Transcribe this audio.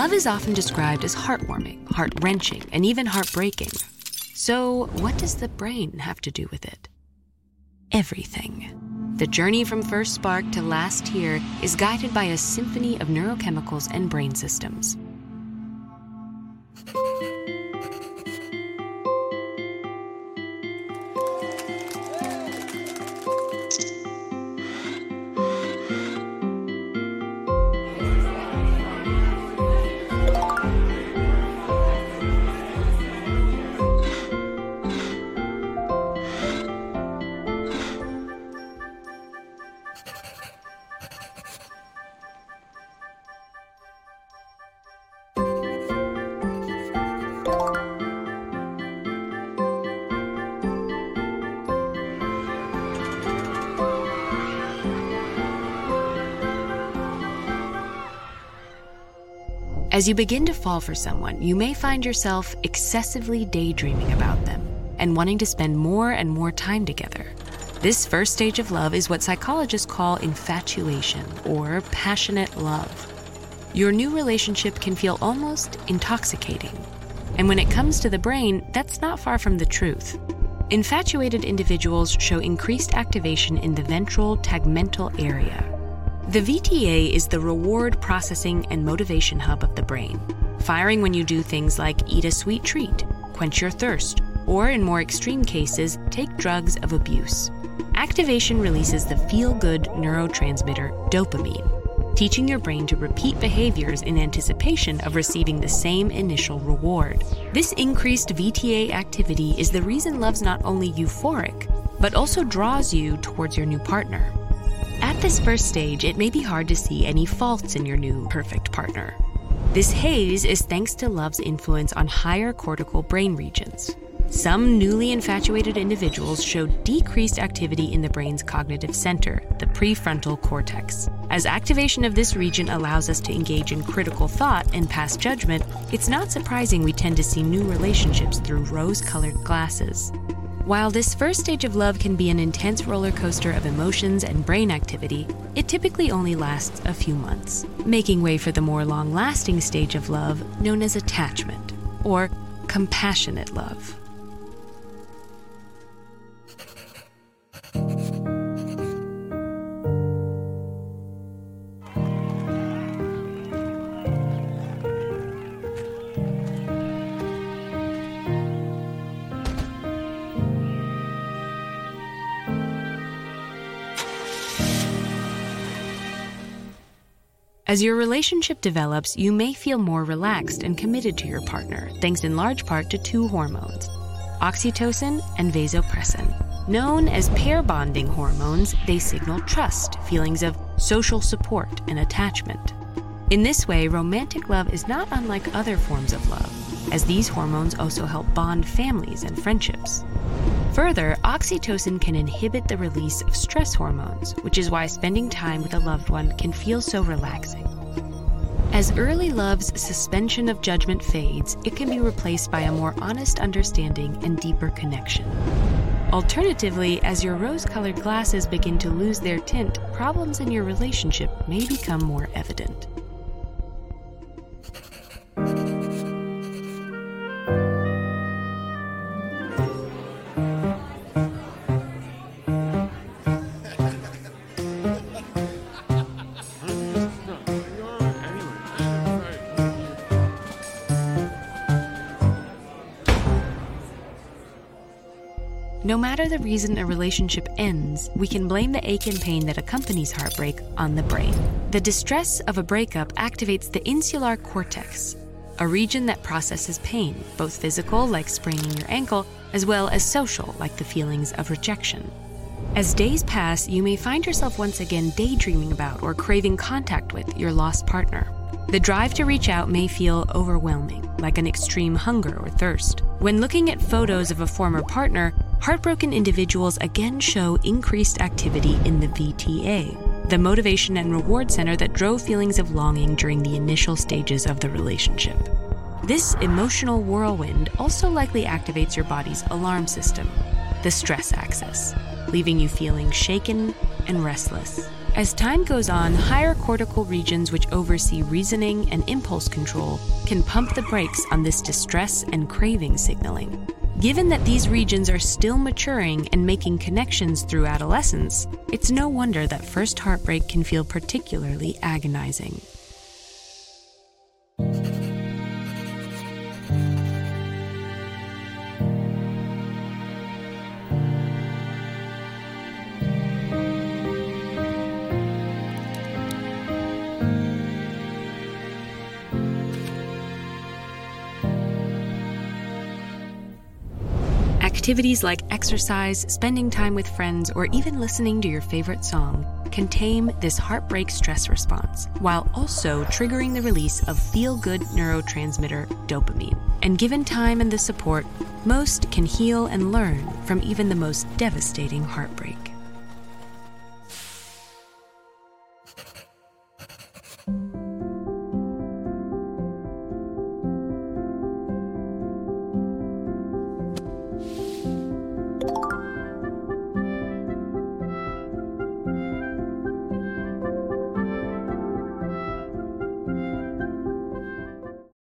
Love is often described as heartwarming, heart-wrenching, and even heartbreaking. So what does the brain have to do with it? Everything. The journey from first spark to last tear is guided by a symphony of neurochemicals and brain systems. As you begin to fall for someone, you may find yourself excessively daydreaming about them and wanting to spend more and more time together. This first stage of love is what psychologists call infatuation or passionate love. Your new relationship can feel almost intoxicating. And when it comes to the brain, that's not far from the truth. Infatuated individuals show increased activation in the ventral tegmental area. The VTA is the reward processing and motivation hub of the brain, firing when you do things like eat a sweet treat, quench your thirst, or in more extreme cases, take drugs of abuse. Activation releases the feel-good neurotransmitter dopamine, teaching your brain to repeat behaviors in anticipation of receiving the same initial reward. This increased VTA activity is the reason love's not only euphoric, but also draws you towards your new partner. At this first stage, it may be hard to see any faults in your new perfect partner. This haze is thanks to love's influence on higher cortical brain regions. Some newly infatuated individuals show decreased activity in the brain's cognitive center, the prefrontal cortex. As activation of this region allows us to engage in critical thought and pass judgment, it's not surprising we tend to see new relationships through rose-colored glasses. While this first stage of love can be an intense roller coaster of emotions and brain activity, it typically only lasts a few months, making way for the more long-lasting stage of love known as attachment, or compassionate love. As your relationship develops, you may feel more relaxed and committed to your partner, thanks in large part to two hormones, oxytocin and vasopressin. Known as pair bonding hormones, they signal trust, feelings of social support, and attachment. In this way, romantic love is not unlike other forms of love, as these hormones also help bond families and friendships. Further, oxytocin can inhibit the release of stress hormones, which is why spending time with a loved one can feel so relaxing. As early love's suspension of judgment fades, it can be replaced by a more honest understanding and deeper connection. Alternatively, as your rose-colored glasses begin to lose their tint, problems in your relationship may become more evident. No matter the reason a relationship ends, we can blame the ache and pain that accompanies heartbreak on the brain. The distress of a breakup activates the insular cortex, a region that processes pain, both physical, like spraining your ankle, as well as social, like the feelings of rejection. As days pass, you may find yourself once again daydreaming about or craving contact with your lost partner. The drive to reach out may feel overwhelming, like an extreme hunger or thirst. When looking at photos of a former partner, heartbroken individuals again show increased activity in the VTA, the motivation and reward center that drove feelings of longing during the initial stages of the relationship. This emotional whirlwind also likely activates your body's alarm system, the stress axis, leaving you feeling shaken and restless. As time goes on, higher cortical regions, which oversee reasoning and impulse control, can pump the brakes on this distress and craving signaling. Given that these regions are still maturing and making connections through adolescence, it's no wonder that first heartbreak can feel particularly agonizing. Activities like exercise, spending time with friends, or even listening to your favorite song can tame this heartbreak stress response, while also triggering the release of feel-good neurotransmitter dopamine. And given time and the support, most can heal and learn from even the most devastating heartbreak.